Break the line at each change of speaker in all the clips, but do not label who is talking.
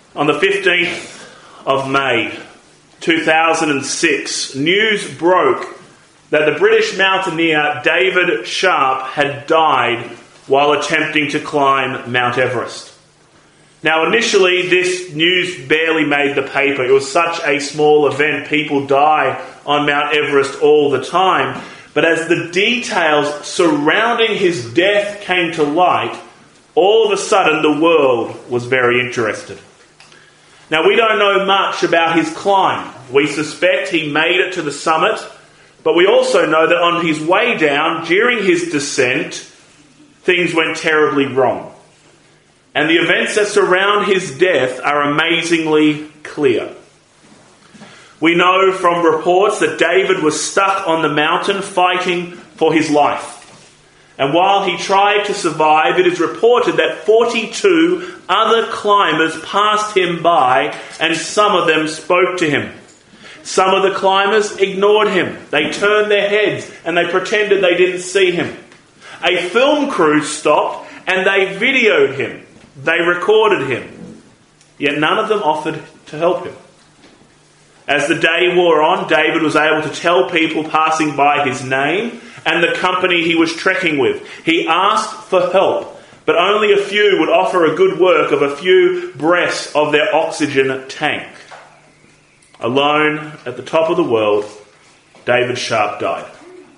On the 15th of May 2006, news broke that the British mountaineer David Sharp had died while attempting to climb Mount Everest. Now, initially, this news barely made the paper. It was such a small event. People die on Mount Everest all the time. But as the details surrounding his death came to light, all of a sudden the world was very interested. Now, we don't know much about his climb. We suspect he made it to the summit, but we also know that on his way down, during his descent, things went terribly wrong. And the events that surround his death are amazingly clear. We know from reports that David was stuck on the mountain fighting for his life. And while he tried to survive, it is reported that 42 other climbers passed him by, and some of them spoke to him. Some of the climbers ignored him. They turned their heads and they pretended they didn't see him. A film crew stopped and they videoed him. They recorded him. Yet none of them offered to help him. As the day wore on, David was able to tell people passing by his name and the company he was trekking with. He asked for help, but only a few would offer a good work of a few breaths of their oxygen tank. Alone at the top of the world, David Sharp died.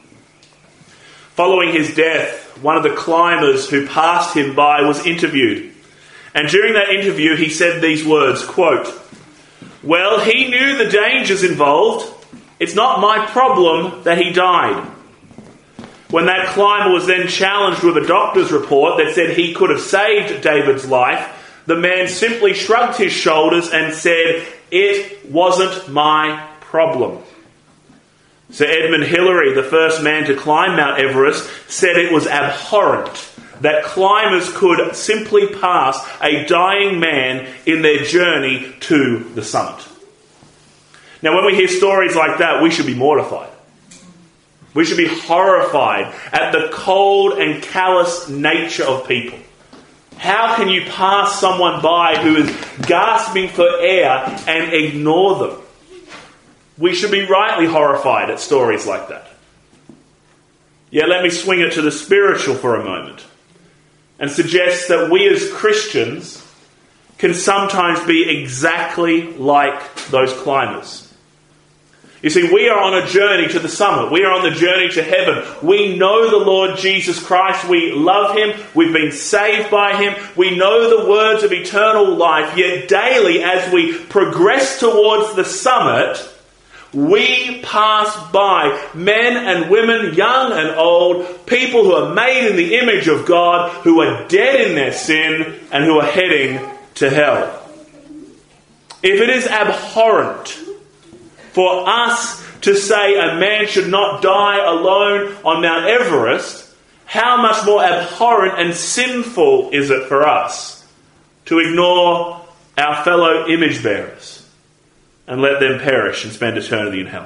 Following his death, one of the climbers who passed him by was interviewed. And during that interview, he said these words, quote, "Well, he knew the dangers involved. It's not my problem that he died." When that climber was then challenged with a doctor's report that said he could have saved David's life, the man simply shrugged his shoulders and said, "It wasn't my problem." Sir Edmund Hillary, the first man to climb Mount Everest, said it was abhorrent that climbers could simply pass a dying man in their journey to the summit. Now, when we hear stories like that, we should be mortified. We should be horrified at the cold and callous nature of people. How can you pass someone by who is gasping for air and ignore them? We should be rightly horrified at stories like that. Yet let me swing it to the spiritual for a moment and suggest that we as Christians can sometimes be exactly like those climbers. You see, we are on a journey to the summit. We are on the journey to heaven. We know the Lord Jesus Christ. We love him. We've been saved by him. We know the words of eternal life. Yet daily, as we progress towards the summit, we pass by men and women, young and old, people who are made in the image of God, who are dead in their sin and who are heading to hell. If it is abhorrent for us to say a man should not die alone on Mount Everest, how much more abhorrent and sinful is it for us to ignore our fellow image bearers and let them perish and spend eternity in hell?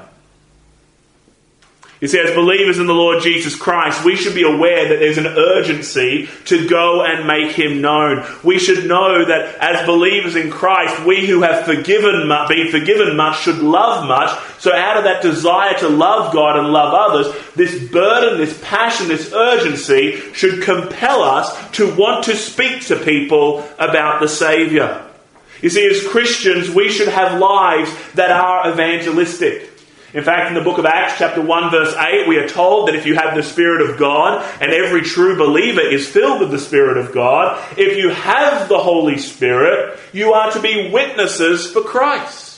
You see, as believers in the Lord Jesus Christ, we should be aware that there's an urgency to go and make him known. We should know that as believers in Christ, we who have been forgiven much should love much. So out of that desire to love God and love others, this burden, this passion, this urgency should compel us to want to speak to people about the Saviour. You see, as Christians, we should have lives that are evangelistic. In fact, in the book of Acts, chapter 1, verse 8, we are told that if you have the Spirit of God, and every true believer is filled with the Spirit of God, if you have the Holy Spirit, you are to be witnesses for Christ.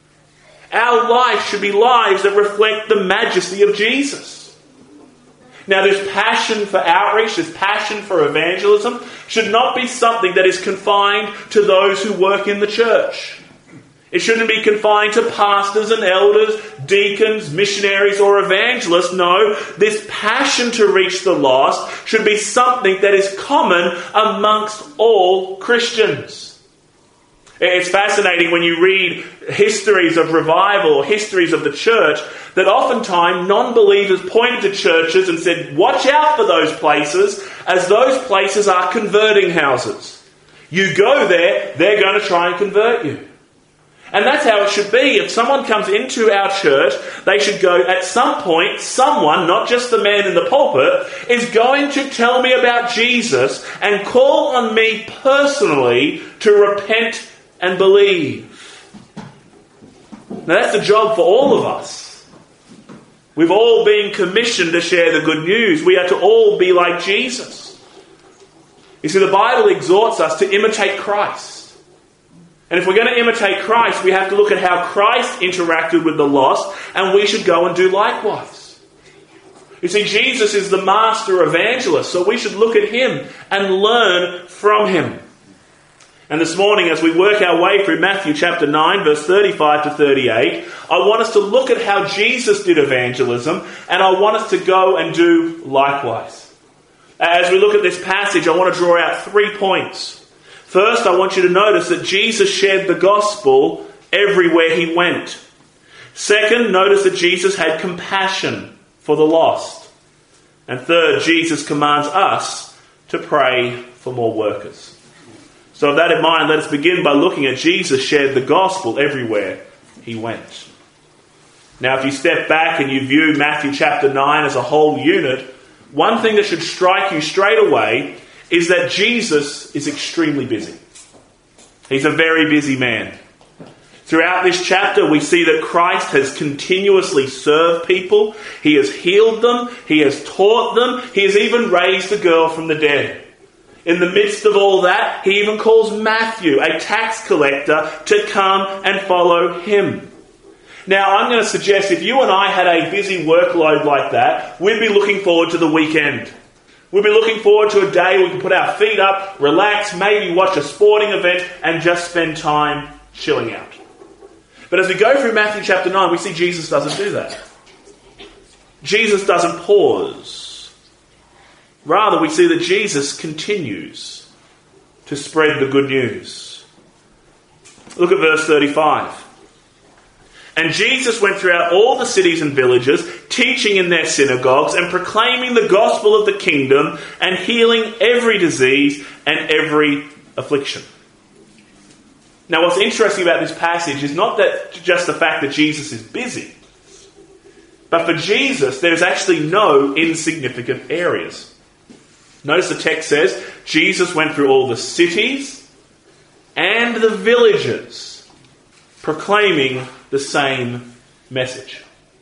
Our life should be lives that reflect the majesty of Jesus. Now, this passion for outreach, this passion for evangelism, should not be something that is confined to those who work in the church. It shouldn't be confined to pastors and elders, deacons, missionaries, or evangelists. No, this passion to reach the lost should be something that is common amongst all Christians. It's fascinating when you read histories of revival or histories of the church that oftentimes non-believers pointed to churches and said, watch out for those places, as those places are converting houses. You go there, they're going to try and convert you. And that's how it should be. If someone comes into our church, they should go, at some point, someone, not just the man in the pulpit, is going to tell me about Jesus and call on me personally to repent and believe. Now that's the job for all of us. We've all been commissioned to share the good news. We are to all be like Jesus. You see, the Bible exhorts us to imitate Christ. And if we're going to imitate Christ, we have to look at how Christ interacted with the lost, and we should go and do likewise. You see, Jesus is the master evangelist, so we should look at him and learn from him. And this morning, as we work our way through Matthew chapter 9, verse 35 to 38, I want us to look at how Jesus did evangelism, and I want us to go and do likewise. As we look at this passage, I want to draw out 3 points. First, I want you to notice that Jesus shared the gospel everywhere he went. Second, notice that Jesus had compassion for the lost. And third, Jesus commands us to pray for more workers. So with that in mind, let us begin by looking at Jesus shared the gospel everywhere he went. Now, if you step back and you view Matthew chapter 9 as a whole unit, one thing that should strike you straight away is that Jesus is extremely busy. He's a very busy man. Throughout this chapter, we see that Christ has continuously served people. He has healed them. He has taught them. He has even raised a girl from the dead. In the midst of all that, he even calls Matthew, a tax collector, to come and follow him. Now, I'm going to suggest if you and I had a busy workload like that, we'd be looking forward to the weekend. We'd be looking forward to a day we can put our feet up, relax, maybe watch a sporting event, and just spend time chilling out. But as we go through Matthew chapter 9, we see Jesus doesn't do that. Jesus doesn't pause. Rather, we see that Jesus continues to spread the good news. Look at verse 35. And Jesus went throughout all the cities and villages, teaching in their synagogues and proclaiming the gospel of the kingdom and healing every disease and every affliction. Now, what's interesting about this passage is not that just the fact that Jesus is busy, but for Jesus, there's actually no insignificant areas. Notice the text says, Jesus went through all the cities and the villages, proclaiming the same message.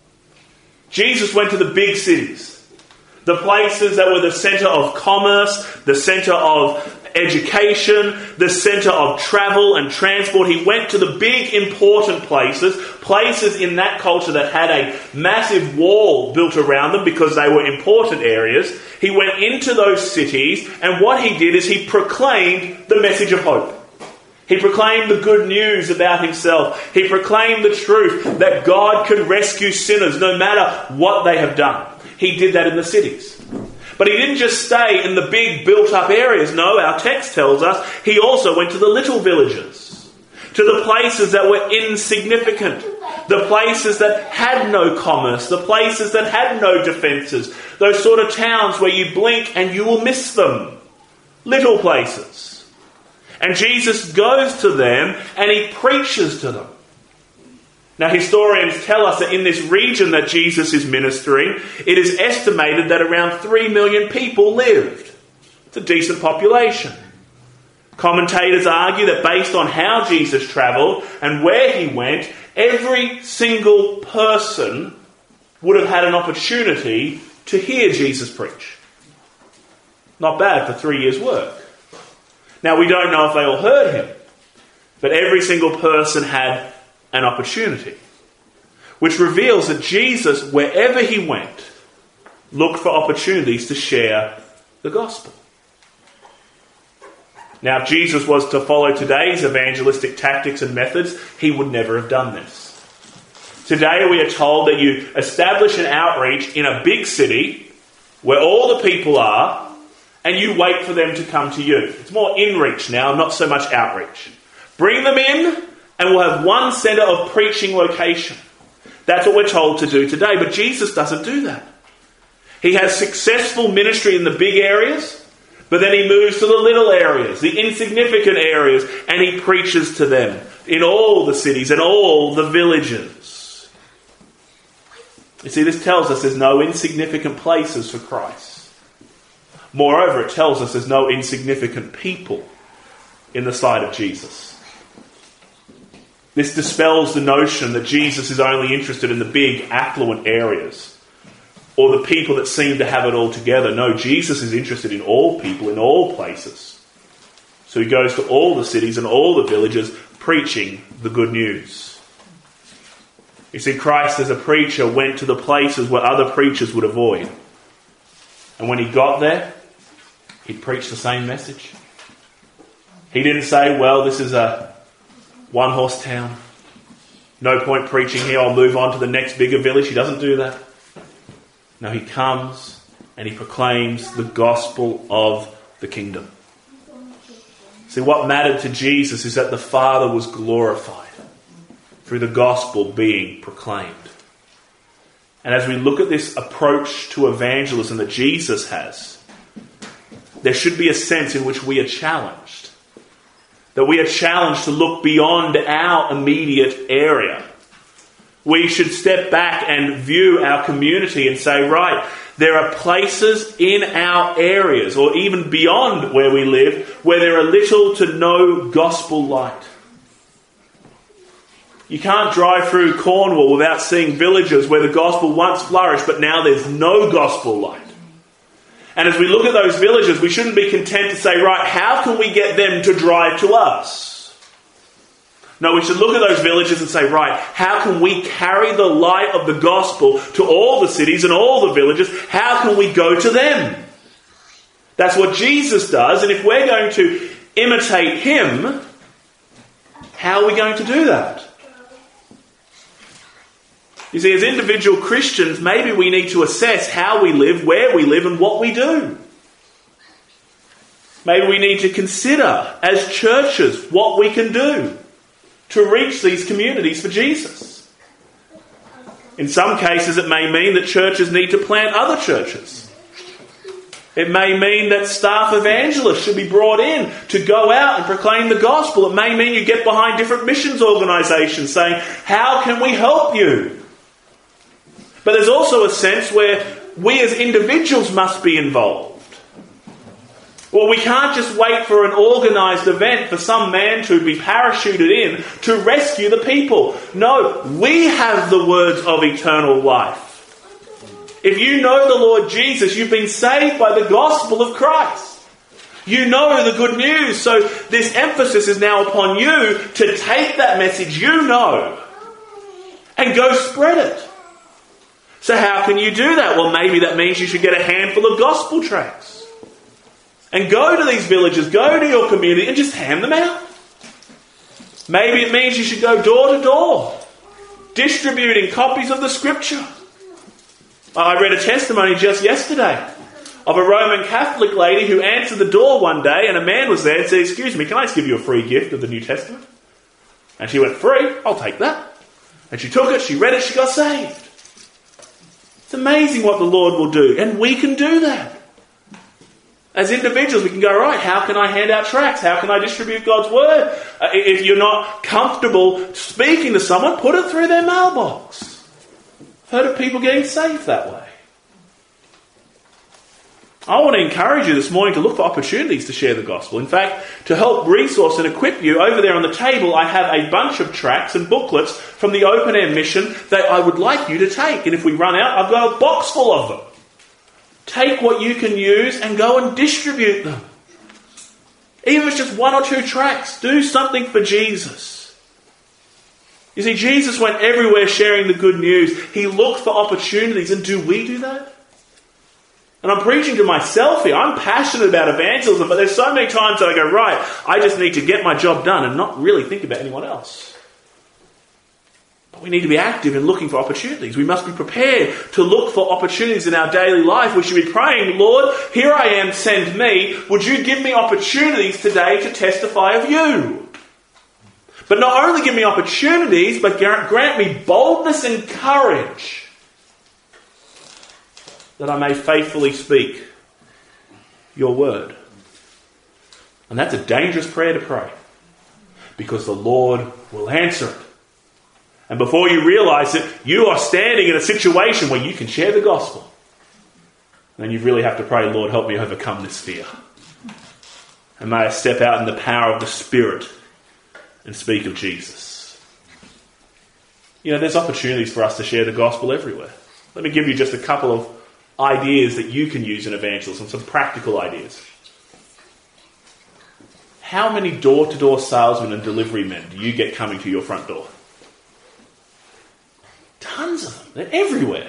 Jesus went to the big cities, the places that were the centre of commerce, the centre of education, the centre of travel and transport. He went to the big important places in that culture that had a massive wall built around them because they were important areas. He went into those cities, and what he did is he proclaimed the message of hope. He proclaimed the good news about himself. He proclaimed the truth that God can rescue sinners no matter what they have done. He did that in the cities. But he didn't just stay in the big built-up areas. No, our text tells us he also went to the little villages, to the places that were insignificant, the places that had no commerce, the places that had no defences, those sort of towns where you blink and you will miss them. Little places. And Jesus goes to them and he preaches to them. Now, historians tell us that in this region that Jesus is ministering, it is estimated that around 3 million people lived. It's a decent population. Commentators argue that based on how Jesus travelled and where he went, every single person would have had an opportunity to hear Jesus preach. Not bad for 3 years' work. Now, we don't know if they all heard him, but every single person had an opportunity, which reveals that Jesus, wherever he went, looked for opportunities to share the gospel. Now, if Jesus was to follow today's evangelistic tactics and methods, he would never have done this. Today we are told that you establish an outreach in a big city where all the people are, and you wait for them to come to you. It's more in-reach now, not so much outreach. Bring them in, and we'll have one centre of preaching location. That's what we're told to do today, but Jesus doesn't do that. He has successful ministry in the big areas, But then he moves to the little areas, the insignificant areas, and he preaches to them in all the cities and all the villages. You see, this tells us there's no insignificant places for Christ. Moreover, it tells us there's no insignificant people in the sight of Jesus. This dispels the notion that Jesus is only interested in the big, affluent areas or the people that seem to have it all together. No, Jesus is interested in all people, in all places. So he goes to all the cities and all the villages preaching the good news. You see, Christ as a preacher went to the places where other preachers would avoid. And when he got there, he preached the same message. He didn't say, well, this is a one-horse town. No point preaching here. I'll move on to the next bigger village. He doesn't do that. No, he comes and he proclaims the gospel of the kingdom. See, what mattered to Jesus is that the Father was glorified through the gospel being proclaimed. And as we look at this approach to evangelism that Jesus has, there should be a sense in which we are challenged. That we are challenged to look beyond our immediate area. We should step back and view our community and say, right, there are places in our areas, or even beyond where we live, where there are little to no gospel light. You can't drive through Cornwall without seeing villages where the gospel once flourished, but now there's no gospel light. And as we look at those villages, we shouldn't be content to say, right, how can we get them to drive to us? No, we should look at those villages and say, right, how can we carry the light of the gospel to all the cities and all the villages? How can we go to them? That's what Jesus does. And if we're going to imitate him, how are we going to do that? You see, as individual Christians, maybe we need to assess how we live, where we live, and what we do. Maybe we need to consider, as churches, what we can do to reach these communities for Jesus. In some cases, it may mean that churches need to plant other churches. It may mean that staff evangelists should be brought in to go out and proclaim the gospel. It may mean you get behind different missions organisations saying, how can we help you? But there's also a sense where we as individuals must be involved. Well, we can't just wait for an organised event for some man to be parachuted in to rescue the people. No, we have the words of eternal life. If you know the Lord Jesus, you've been saved by the gospel of Christ. You know the good news. So this emphasis is now upon you to take that message you know and go spread it. So how can you do that? Well, maybe that means you should get a handful of gospel tracts and go to these villages, go to your community and just hand them out. Maybe it means you should go door to door, distributing copies of the scripture. I read a testimony just yesterday of a Roman Catholic lady who answered the door one day and a man was there and said, excuse me, can I just give you a free gift of the New Testament? And she went, free? I'll take that. And she took it, she read it, she got saved. It's amazing what the Lord will do. And we can do that. As individuals, we can go, right, how can I hand out tracts? How can I distribute God's word? If you're not comfortable speaking to someone, put it through their mailbox. I've heard of people getting saved that way. I want to encourage you this morning to look for opportunities to share the gospel. In fact, to help resource and equip you, over there on the table I have a bunch of tracts and booklets from the Open Air Mission that I would like you to take. And if we run out, I've got a box full of them. Take what you can use and go and distribute them. Even if it's just one or two tracts, do something for Jesus. You see, Jesus went everywhere sharing the good news. He looked for opportunities, and do we do that? And I'm preaching to myself here. I'm passionate about evangelism, but there's so many times that I go, right, I just need to get my job done and not really think about anyone else. But we need to be active in looking for opportunities. We must be prepared to look for opportunities in our daily life. We should be praying, Lord, here I am, send me. Would you give me opportunities today to testify of you? But not only give me opportunities, but grant me boldness and courage that I may faithfully speak your word. And that's a dangerous prayer to pray, because the Lord will answer it. And before you realise it, you are standing in a situation where you can share the gospel. And you really have to pray, Lord, help me overcome this fear. And may I step out in the power of the Spirit and speak of Jesus. You know, there's opportunities for us to share the gospel everywhere. Let me give you just a couple of ideas that you can use in evangelism, some practical ideas. How many door-to-door salesmen and delivery men do you get coming to your front door? Tons of them. They're everywhere.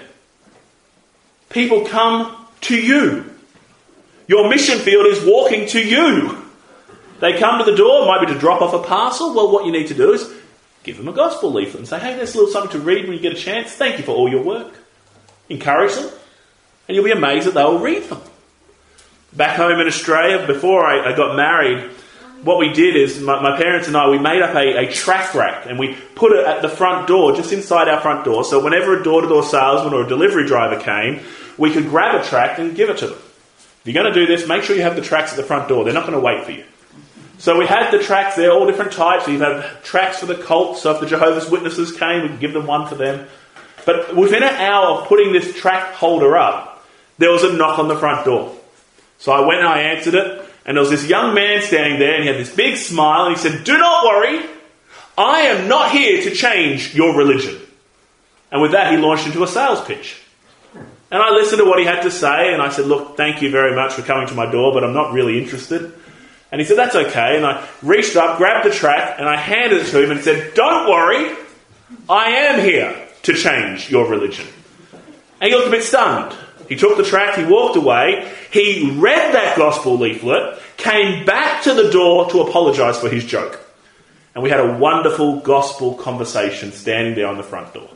People come to you. Your mission field is walking to you. They come to the door, it might be to drop off a parcel. Well, what you need to do is give them a gospel leaflet and say, hey, there's a little something to read when you get a chance. Thank you for all your work. Encourage them, and you'll be amazed that they'll read them. Back home in Australia, before I got married, what we did is, my parents and I, we made up a tract rack, and we put it at the front door, just inside our front door, so whenever a door-to-door salesman or a delivery driver came, we could grab a tract and give it to them. If you're going to do this, make sure you have the tracts at the front door. They're not going to wait for you. So we had the tracts there, all different types. So you have tracts for the cults, so if the Jehovah's Witnesses came, we could give them one for them. But within an hour of putting this tract holder up, there was a knock on the front door. So I went and I answered it, and there was this young man standing there, and he had this big smile, and he said, do not worry, I am not here to change your religion. And with that, he launched into a sales pitch. And I listened to what he had to say, and I said, look, thank you very much for coming to my door, but I'm not really interested. And he said, that's okay. And I reached up, grabbed the tract, and I handed it to him and said, don't worry, I am here to change your religion. And he looked a bit stunned. He took the tract, he walked away, he read that gospel leaflet, came back to the door to apologise for his joke. And we had a wonderful gospel conversation standing there on the front door.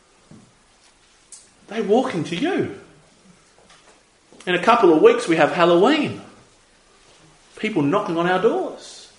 They're walking to you. In a couple of weeks we have Halloween. People knocking on our doors.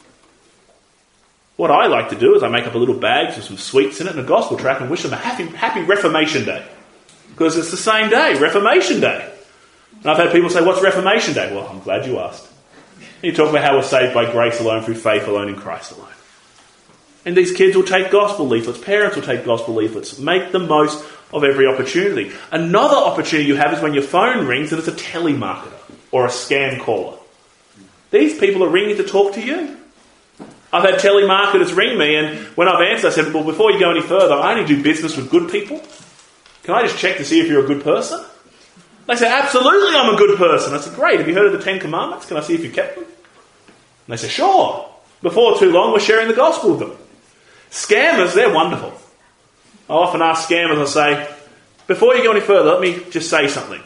What I like to do is I make up a little bag with some sweets in it and a gospel tract and wish them a happy Reformation Day. Because it's the same day, Reformation Day. And I've had people say, what's Reformation Day? Well, I'm glad you asked. You talk about how we're saved by grace alone, through faith alone, in Christ alone. And these kids will take gospel leaflets. Parents will take gospel leaflets. Make the most of every opportunity. Another opportunity you have is when your phone rings and it's a telemarketer or a scam caller. These people are ringing to talk to you. I've had telemarketers ring me, and when I've answered, I said, well, before you go any further, I only do business with good people. Can I just check to see if you're a good person? They say, absolutely, I'm a good person. I said, great, have you heard of the 10 Commandments? Can I see if you kept them? And they say, sure. Before too long, we're sharing the gospel with them. Scammers, they're wonderful. I often ask scammers, I say, before you go any further, let me just say something.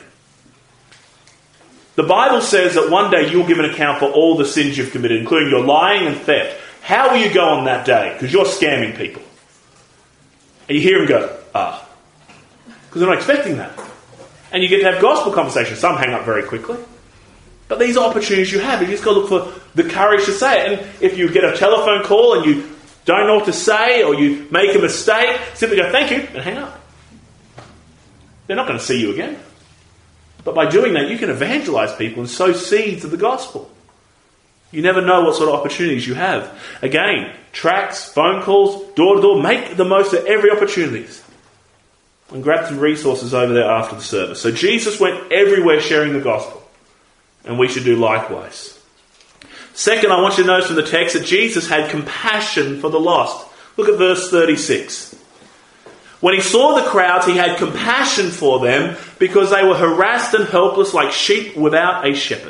The Bible says that one day you'll give an account for all the sins you've committed, including your lying and theft. How will you go on that day? Because you're scamming people. And you hear them go, because they're not expecting that. And you get to have gospel conversations. Some hang up very quickly. But these are opportunities you have. You just got to look for the courage to say it. And if you get a telephone call and you don't know what to say, or you make a mistake, simply go, thank you, and hang up. They're not going to see you again. But by doing that, you can evangelise people and sow seeds of the gospel. You never know what sort of opportunities you have. Again, tracts, phone calls, door-to-door, make the most of every opportunity. And grab some resources over there after the service. So Jesus went everywhere sharing the gospel. And we should do likewise. Second, I want you to notice from the text that Jesus had compassion for the lost. Look at verse 36. When he saw the crowds, he had compassion for them because they were harassed and helpless like sheep without a shepherd.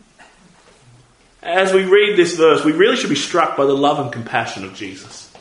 As we read this verse, we really should be struck by the love and compassion of Jesus.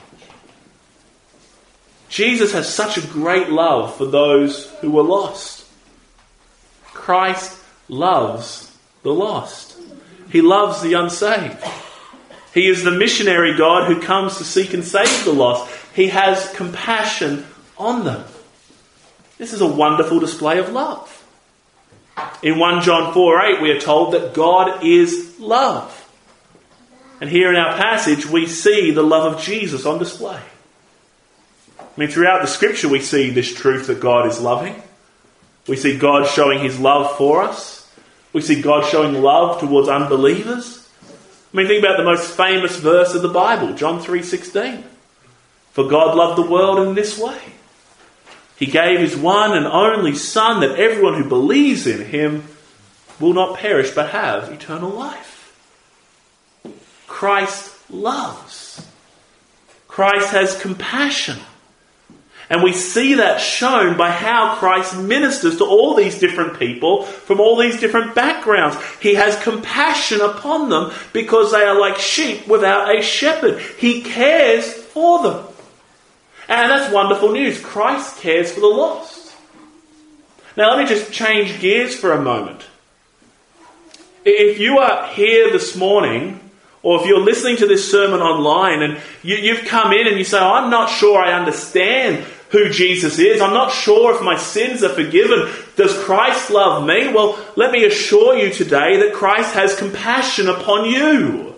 Jesus has such a great love for those who were lost. Christ loves the lost. He loves the unsaved. He is the missionary God who comes to seek and save the lost. He has compassion on them. This is a wonderful display of love. In 1 John 4:8 we are told that God is love. And here in our passage we see the love of Jesus on display. I mean, throughout the scripture we see this truth that God is loving. We see God showing his love for us. We see God showing love towards unbelievers. I mean, think about the most famous verse of the Bible, John 3:16. For God loved the world in this way. He gave his one and only Son that everyone who believes in him will not perish but have eternal life. Christ loves. Christ has compassion. And we see that shown by how Christ ministers to all these different people from all these different backgrounds. He has compassion upon them because they are like sheep without a shepherd. He cares for them. And that's wonderful news. Christ cares for the lost. Now let me just change gears for a moment. If you are here this morning, or if you're listening to this sermon online and you've come in and you say, I'm not sure I understand who Jesus is. I'm not sure if my sins are forgiven. Does Christ love me? Well, let me assure you today that Christ has compassion upon you.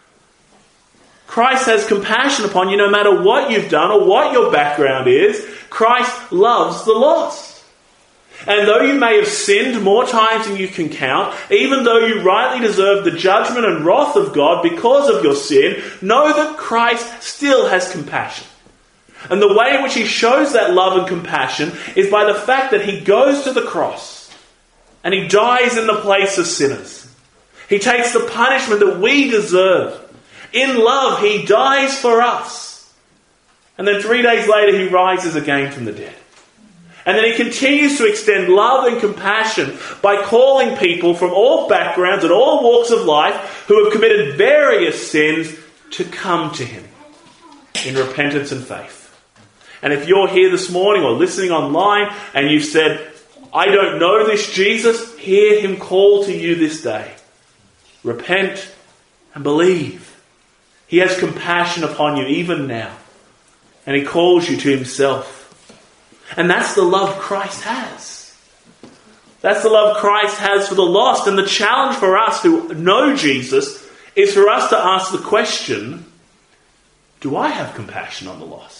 Christ has compassion upon you no matter what you've done or what your background is. Christ loves the lost. And though you may have sinned more times than you can count, even though you rightly deserve the judgment and wrath of God because of your sin, know that Christ still has compassion. And the way in which he shows that love and compassion is by the fact that he goes to the cross and he dies in the place of sinners. He takes the punishment that we deserve. In love, he dies for us. And then 3 days later, he rises again from the dead. And then he continues to extend love and compassion by calling people from all backgrounds and all walks of life who have committed various sins to come to him in repentance and faith. And if you're here this morning or listening online and you've said, I don't know this Jesus, hear him call to you this day. Repent and believe. He has compassion upon you even now. And he calls you to himself. And that's the love Christ has. That's the love Christ has for the lost. And the challenge for us who know Jesus is for us to ask the question, do I have compassion on the lost?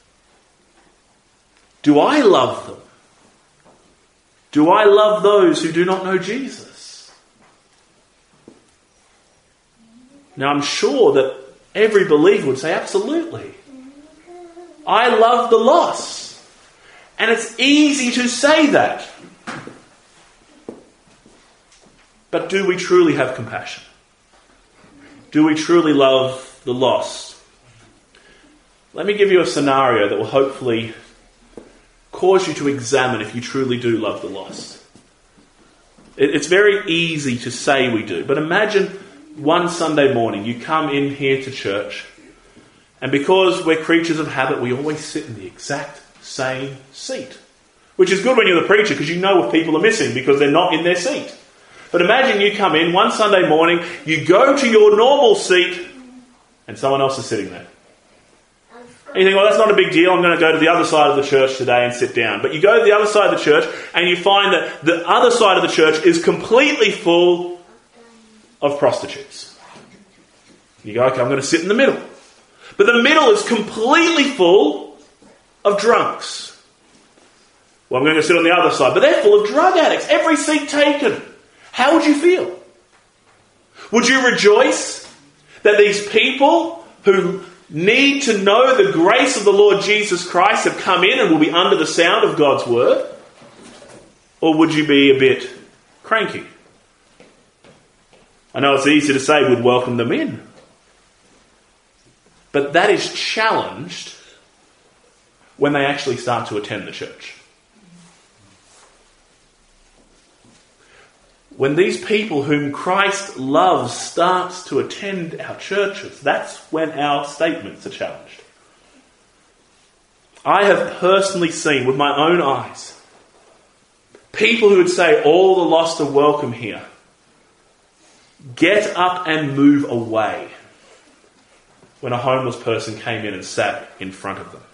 Do I love them? Do I love those who do not know Jesus? Now I'm sure that every believer would say, absolutely. I love the lost. And it's easy to say that. But do we truly have compassion? Do we truly love the lost? Let me give you a scenario that will hopefully cause you to examine if you truly do love the lost. It's very easy to say we do, but imagine one Sunday morning you come in here to church, and because we're creatures of habit, we always sit in the exact same seat. Which is good when you're the preacher because you know if people are missing because they're not in their seat. But imagine you come in one Sunday morning, you go to your normal seat, and someone else is sitting there. And you think, well, that's not a big deal. I'm going to go to the other side of the church today and sit down. But you go to the other side of the church and you find that the other side of the church is completely full of prostitutes. You go, okay, I'm going to sit in the middle. But the middle is completely full of drunks. Well, I'm going to sit on the other side. But they're full of drug addicts. Every seat taken. How would you feel? Would you rejoice that these people who need to know the grace of the Lord Jesus Christ have come in and will be under the sound of God's word? Or would you be a bit cranky? I know it's easy to say we'd welcome them in. But that is challenged when they actually start to attend the church. When these people whom Christ loves starts to attend our churches, that's when our statements are challenged. I have personally seen with my own eyes people who would say all the lost are welcome here get up and move away when a homeless person came in and sat in front of them.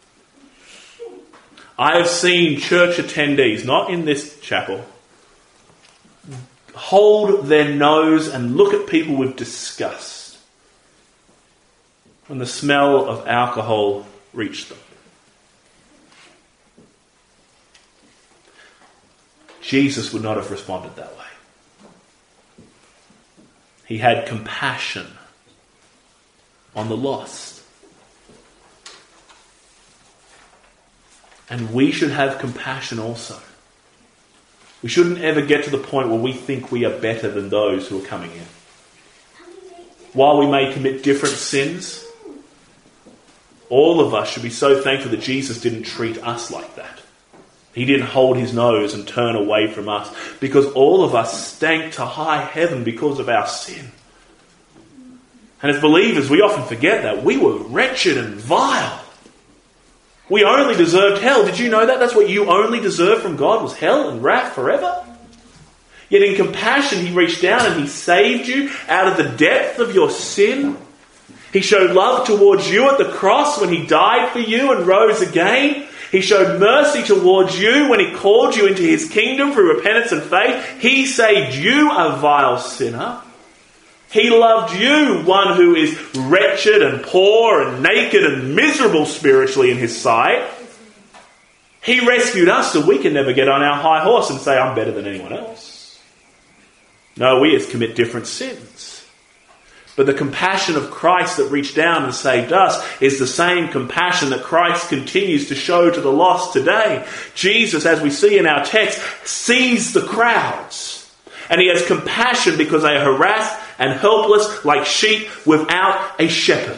I have seen church attendees, not in this chapel, hold their nose and look at people with disgust when the smell of alcohol reached them. Jesus would not have responded that way. He had compassion on the lost. And we should have compassion also. We shouldn't ever get to the point where we think we are better than those who are coming in. While we may commit different sins, all of us should be so thankful that Jesus didn't treat us like that. He didn't hold his nose and turn away from us, because all of us stank to high heaven because of our sin. And as believers, we often forget that. We were wretched and vile. We only deserved hell. Did you know that? That's what you only deserved from God, was hell and wrath forever. Yet in compassion, he reached down and he saved you out of the depth of your sin. He showed love towards you at the cross when he died for you and rose again. He showed mercy towards you when he called you into his kingdom through repentance and faith. He saved you, a vile sinner. He loved you, one who is wretched and poor and naked and miserable spiritually in his sight. He rescued us so we can never get on our high horse and say, I'm better than anyone else. No, we commit different sins. But the compassion of Christ that reached down and saved us is the same compassion that Christ continues to show to the lost today. Jesus, as we see in our text, sees the crowds. And he has compassion because they are harassed and helpless like sheep without a shepherd.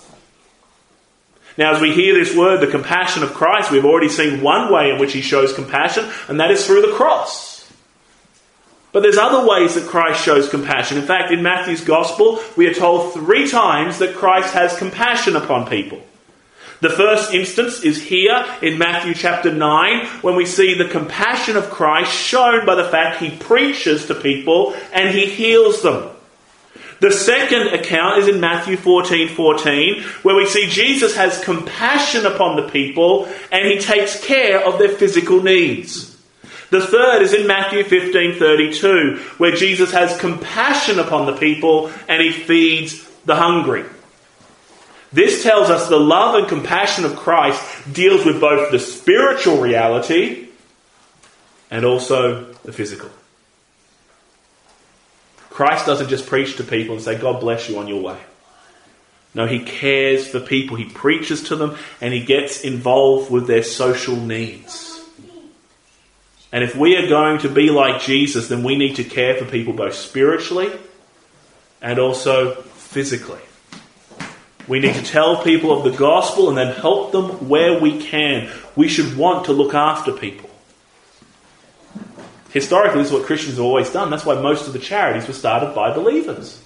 Now, as we hear this word, the compassion of Christ, we've already seen one way in which he shows compassion, and that is through the cross. But there's other ways that Christ shows compassion. In fact, in Matthew's Gospel, we are told 3 times that Christ has compassion upon people. The first instance is here in Matthew chapter 9, when we see the compassion of Christ shown by the fact he preaches to people and he heals them. The second account is in Matthew 14:14, where we see Jesus has compassion upon the people and he takes care of their physical needs. The third is in Matthew 15:32, where Jesus has compassion upon the people and he feeds the hungry. This tells us the love and compassion of Christ deals with both the spiritual reality and also the physical. Christ doesn't just preach to people and say, God bless you on your way. No, he cares for people. He preaches to them and he gets involved with their social needs. And if we are going to be like Jesus, then we need to care for people both spiritually and also physically. We need to tell people of the gospel and then help them where we can. We should want to look after people. Historically, this is what Christians have always done. That's why most of the charities were started by believers.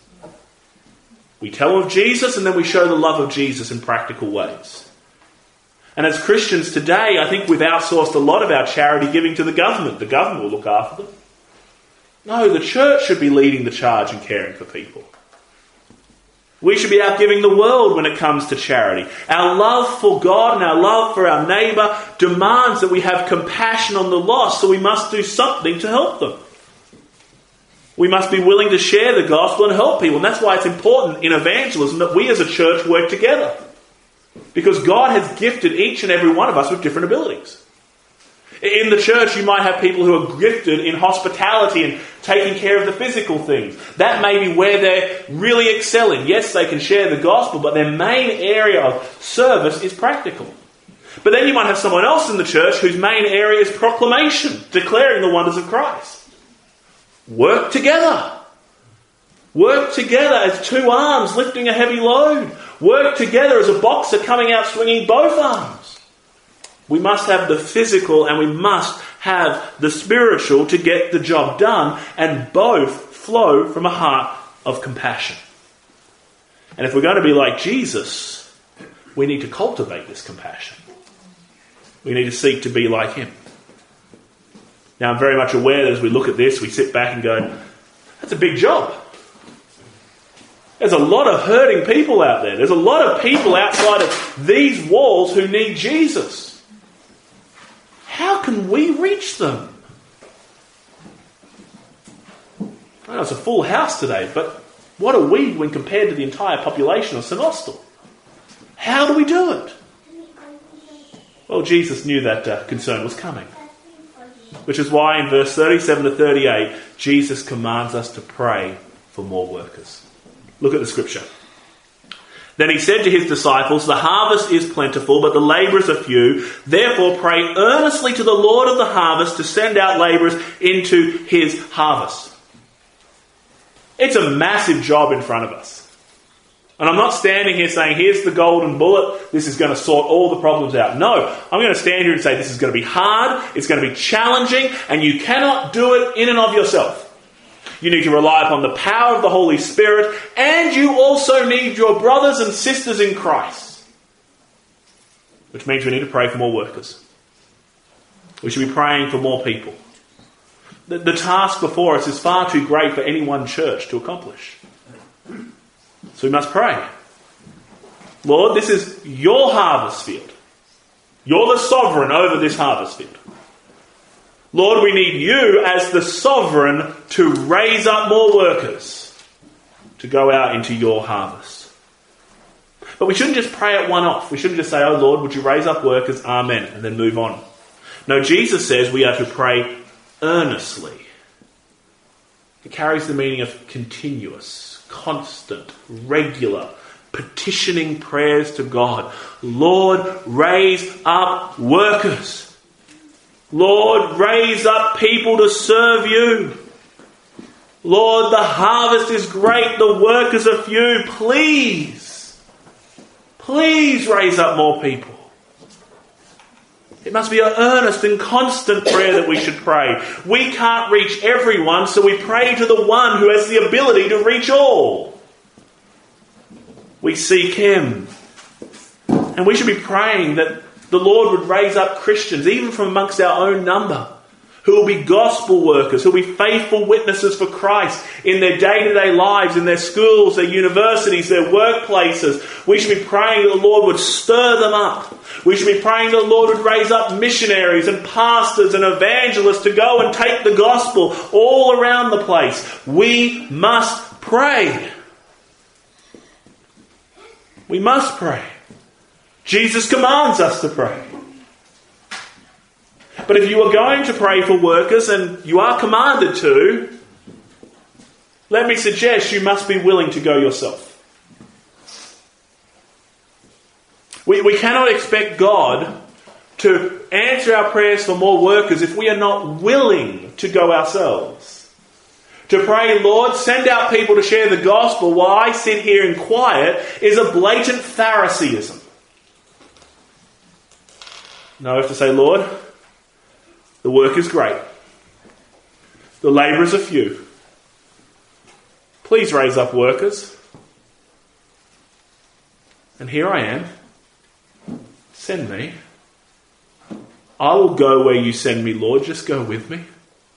We tell them of Jesus and then we show the love of Jesus in practical ways. And as Christians today, I think we've outsourced a lot of our charity giving to the government. The government will look after them. No, the church should be leading the charge in caring for people. We should be out giving the world when it comes to charity. Our love for God and our love for our neighbour demands that we have compassion on the lost, so we must do something to help them. We must be willing to share the gospel and help people. And that's why it's important in evangelism that we as a church work together. Because God has gifted each and every one of us with different abilities. In the church, you might have people who are gifted in hospitality and taking care of the physical things. That may be where they're really excelling. Yes, they can share the gospel, but their main area of service is practical. But then you might have someone else in the church whose main area is proclamation, declaring the wonders of Christ. Work together. Work together as 2 arms lifting a heavy load. Work together as a boxer coming out swinging both arms. We must have the physical and we must have the spiritual to get the job done, and both flow from a heart of compassion. And if we're going to be like Jesus, we need to cultivate this compassion. We need to seek to be like him. Now, I'm very much aware that as we look at this, we sit back and go, that's a big job. There's a lot of hurting people out there. There's a lot of people outside of these walls who need Jesus. How can we reach them? I know it's a full house today, but what are we when compared to the entire population of St Austell? How do we do it? Well, Jesus knew that concern was coming. Which is why in verse 37 to 38, Jesus commands us to pray for more workers. Look at the scripture. Then he said to his disciples, the harvest is plentiful, but the labourers are few. Therefore pray earnestly to the Lord of the harvest to send out labourers into his harvest. It's a massive job in front of us. And I'm not standing here saying, here's the golden bullet, this is going to sort all the problems out. No, I'm going to stand here and say this is going to be hard, it's going to be challenging, and you cannot do it in and of yourself. You need to rely upon the power of the Holy Spirit, and you also need your brothers and sisters in Christ. Which means we need to pray for more workers. We should be praying for more people. The task before us is far too great for any one church to accomplish. So we must pray. Lord, this is your harvest field. You're the sovereign over this harvest field. Lord, we need you as the sovereign to raise up more workers to go out into your harvest. But we shouldn't just pray it one off. We shouldn't just say, oh Lord, would you raise up workers? Amen. And then move on. No, Jesus says we are to pray earnestly. It carries the meaning of continuous, constant, regular, petitioning prayers to God. Lord, raise up workers. Lord, raise up people to serve you. Lord, the harvest is great, the workers are few. Please raise up more people. It must be an earnest and constant prayer that we should pray. We can't reach everyone, so we pray to the one who has the ability to reach all. We seek him. And we should be praying that the Lord would raise up Christians, even from amongst our own number, who will be gospel workers, who will be faithful witnesses for Christ in their day-to-day lives, in their schools, their universities, their workplaces. We should be praying that the Lord would stir them up. We should be praying that the Lord would raise up missionaries and pastors and evangelists to go and take the gospel all around the place. We must pray. We must pray. Jesus commands us to pray. But if you are going to pray for workers, and you are commanded to, let me suggest you must be willing to go yourself. We cannot expect God to answer our prayers for more workers if we are not willing to go ourselves. To pray, Lord, send out people to share the gospel while I sit here in quiet is a blatant Phariseeism. No, I have to say, Lord, the work is great. The labourers are few. Please raise up workers. And here I am. Send me. I will go where you send me, Lord. Just go with me.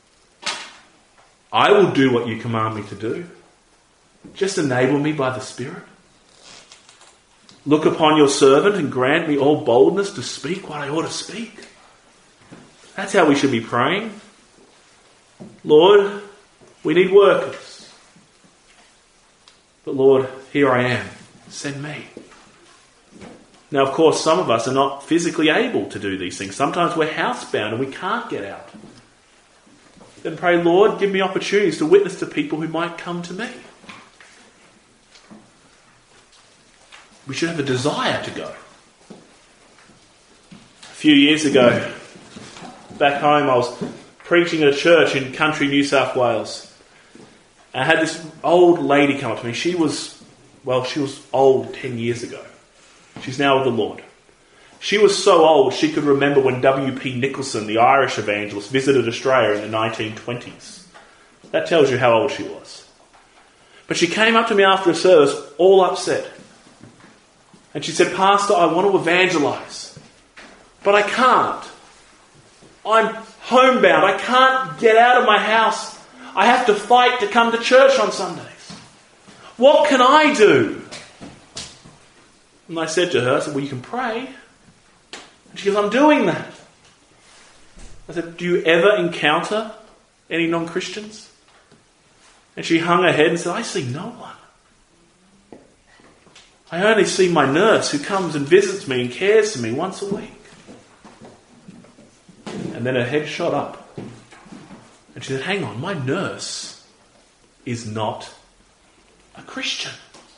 I will do what you command me to do. Just enable me by the Spirit. Look upon your servant and grant me all boldness to speak what I ought to speak. That's how we should be praying. Lord, we need workers. But Lord, here I am. Send me. Now, of course, some of us are not physically able to do these things. Sometimes we're housebound and we can't get out. Then pray, Lord, give me opportunities to witness to people who might come to me. We should have a desire to go. A few years ago, back home, I was preaching at a church in country New South Wales. And I had this old lady come up to me. She was old 10 years ago. She's now with the Lord. She was so old she could remember when W.P. Nicholson, the Irish evangelist, visited Australia in the 1920s. That tells you how old she was. But she came up to me after a service all upset. And she said, Pastor, I want to evangelise, but I can't. I'm homebound. I can't get out of my house. I have to fight to come to church on Sundays. What can I do? And I said to her, well, you can pray. And she goes, I'm doing that. I said, do you ever encounter any non-Christians? And she hung her head and said, I see no one. I only see my nurse who comes and visits me and cares for me once a week. And then her head shot up. And she said, hang on, my nurse is not a Christian.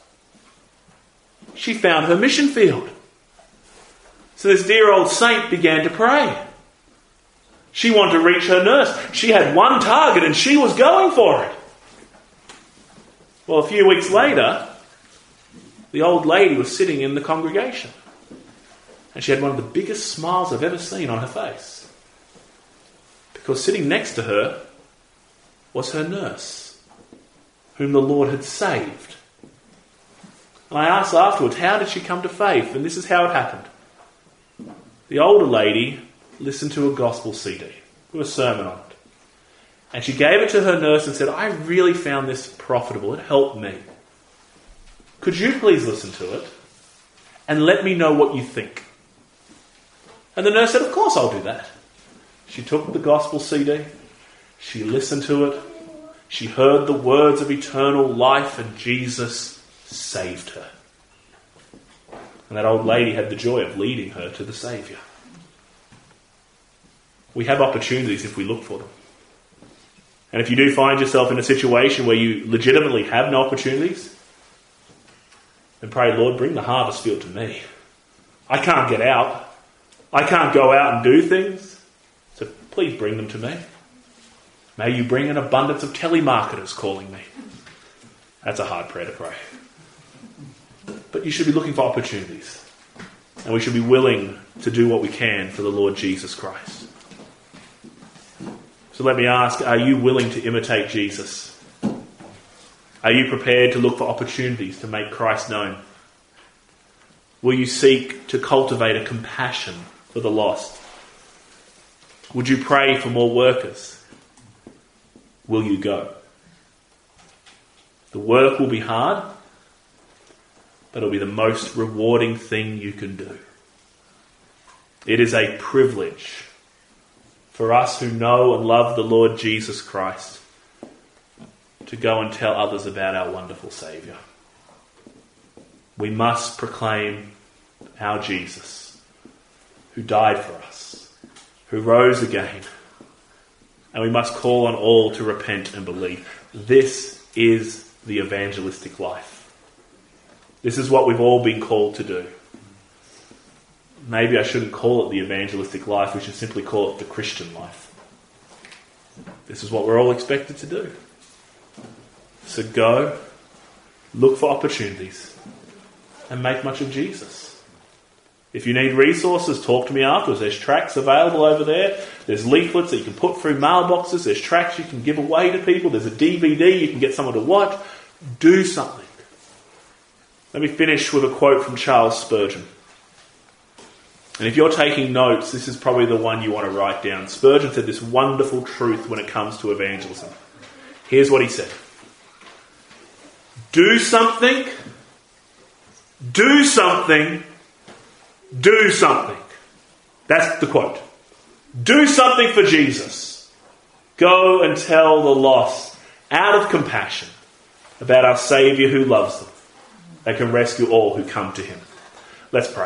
She found her mission field. So this dear old saint began to pray. She wanted to reach her nurse. She had one target and she was going for it. Well, a few weeks later, the old lady was sitting in the congregation. And she had one of the biggest smiles I've ever seen on her face. Because sitting next to her was her nurse, whom the Lord had saved. And I asked afterwards, how did she come to faith? And this is how it happened. The older lady listened to a gospel CD with a sermon on it. And she gave it to her nurse and said, I really found this profitable. It helped me. Could you please listen to it and let me know what you think? And the nurse said, of course I'll do that. She took the gospel CD. She listened to it. She heard the words of eternal life, and Jesus saved her. And that old lady had the joy of leading her to the Saviour. We have opportunities if we look for them. And if you do find yourself in a situation where you legitimately have no opportunities, then pray, Lord, bring the harvest field to me. I can't get out. I can't go out and do things. So please bring them to me. May you bring an abundance of telemarketers calling me. That's a hard prayer to pray. But you should be looking for opportunities. And we should be willing to do what we can for the Lord Jesus Christ. So let me ask, are you willing to imitate Jesus? Are you prepared to look for opportunities to make Christ known? Will you seek to cultivate a compassion for the lost? Would you pray for more workers? Will you go? The work will be hard, but it'll be the most rewarding thing you can do. It is a privilege for us who know and love the Lord Jesus Christ to go and tell others about our wonderful Saviour. We must proclaim our Jesus, who died for us, who rose again, and we must call on all to repent and believe. This is the evangelistic life. This is what we've all been called to do. Maybe I shouldn't call it the evangelistic life, we should simply call it the Christian life. This is what we're all expected to do. So go, look for opportunities, and make much of Jesus. If you need resources, talk to me afterwards. There's tracts available over there. There's leaflets that you can put through mailboxes. There's tracts you can give away to people. There's a DVD you can get someone to watch. Do something. Let me finish with a quote from Charles Spurgeon. And if you're taking notes, this is probably the one you want to write down. Spurgeon said this wonderful truth when it comes to evangelism. Here's what he said. Do something. Do something. Do something. That's the quote. Do something for Jesus. Go and tell the lost, out of compassion, about our Saviour who loves them, that can rescue all who come to him. Let's pray.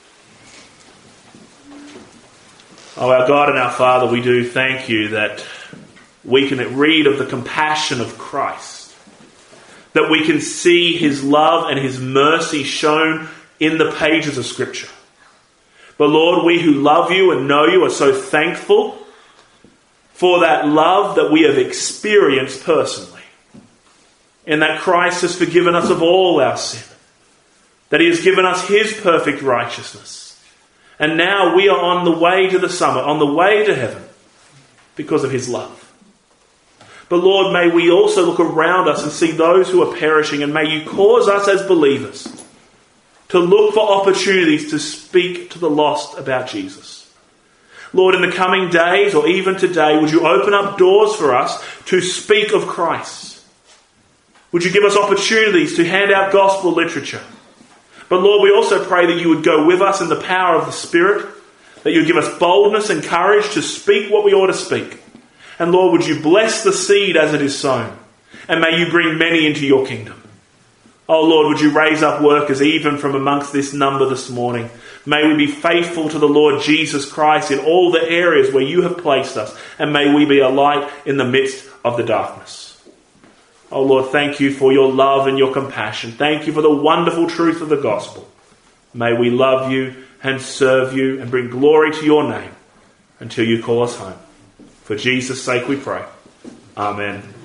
Oh, our God and our Father, we do thank you that we can read of the compassion of Christ, that we can see his love and his mercy shown in the pages of Scripture. But Lord, we who love you and know you are so thankful for that love that we have experienced personally, and that Christ has forgiven us of all our sin, that he has given us his perfect righteousness. And now we are on the way to the summit, on the way to heaven, because of his love. But Lord, may we also look around us and see those who are perishing, and may you cause us as believers to look for opportunities to speak to the lost about Jesus. Lord, in the coming days, or even today, would you open up doors for us to speak of Christ? Would you give us opportunities to hand out gospel literature? But Lord, we also pray that you would go with us in the power of the Spirit, that you would give us boldness and courage to speak what we ought to speak. And Lord, would you bless the seed as it is sown, and may you bring many into your kingdom. Oh Lord, would you raise up workers even from amongst this number this morning. May we be faithful to the Lord Jesus Christ in all the areas where you have placed us, and may we be a light in the midst of the darkness. Oh Lord, thank you for your love and your compassion. Thank you for the wonderful truth of the gospel. May we love you and serve you and bring glory to your name until you call us home. For Jesus' sake we pray. Amen.